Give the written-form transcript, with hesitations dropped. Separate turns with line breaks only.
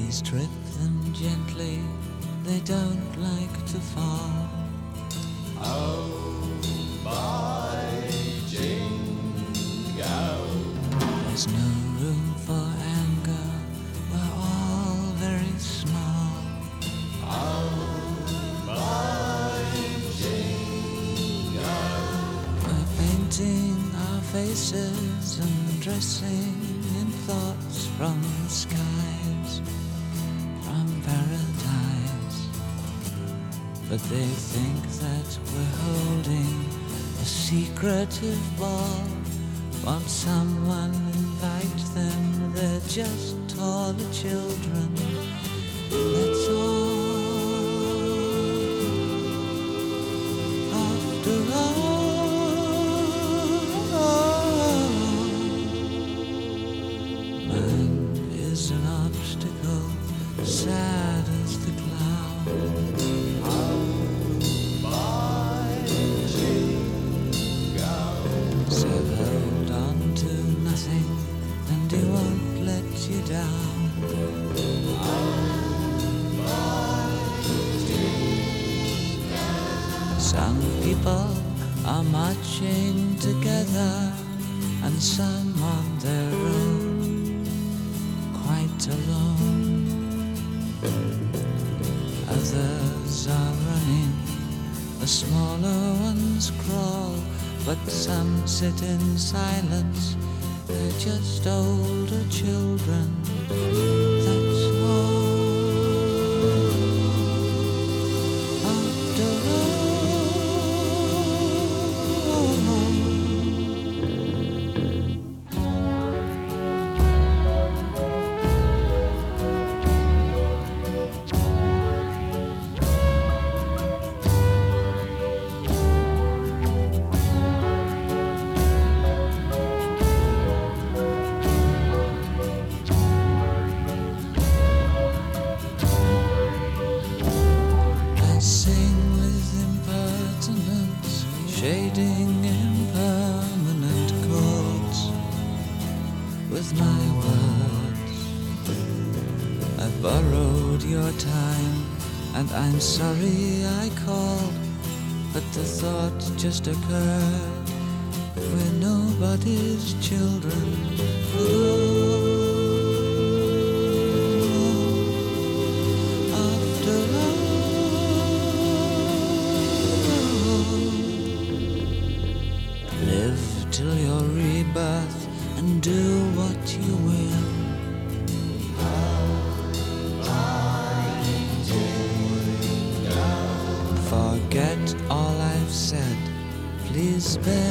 Please trip them gently, they don't like to fall.
Oh, my jingle.
There's no room for anger, we're all very small.
Oh, my jingle.
We're painting our faces and dressing in thoughts from the skies, from paradise. But they think that we're holding a secretive ball. Won't someone invite them? They're just taller children, that's all. After all, man is an obstacle, sad as the clown. So hold on to nothing and he won't let you down. Some people are marching together and some on their own, quite alone. Others are running, the smaller ones crawl, but some sit in silence, they're just older children, that's all. After shading impermanent chords with my words. I've borrowed your time and I'm sorry I called, but the thought just occurred, we're nobody's children at all. After all, live till your rebirth and do what you will. Forget all I've said, please bear